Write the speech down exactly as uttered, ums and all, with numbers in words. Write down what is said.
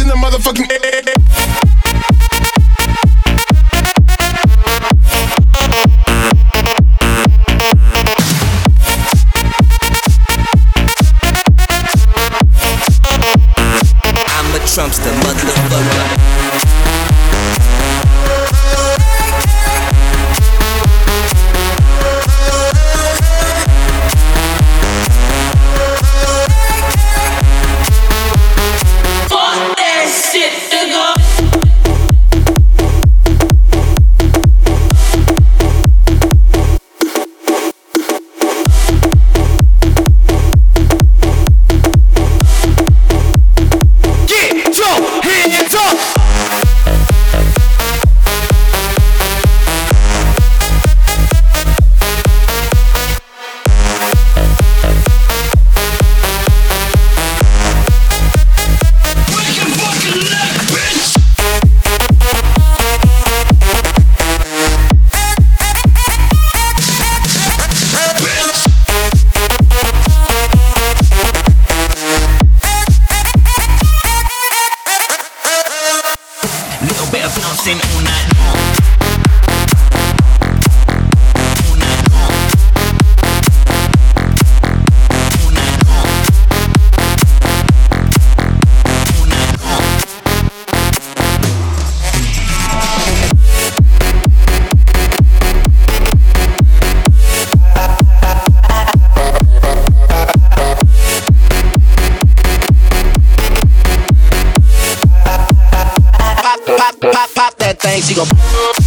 in the motherfucking air. I'm a Trumpster, motherfucker. Little bit of bouncing all night long. All night long. All night long. All night long. Pop, pop, pop that thing, she gon'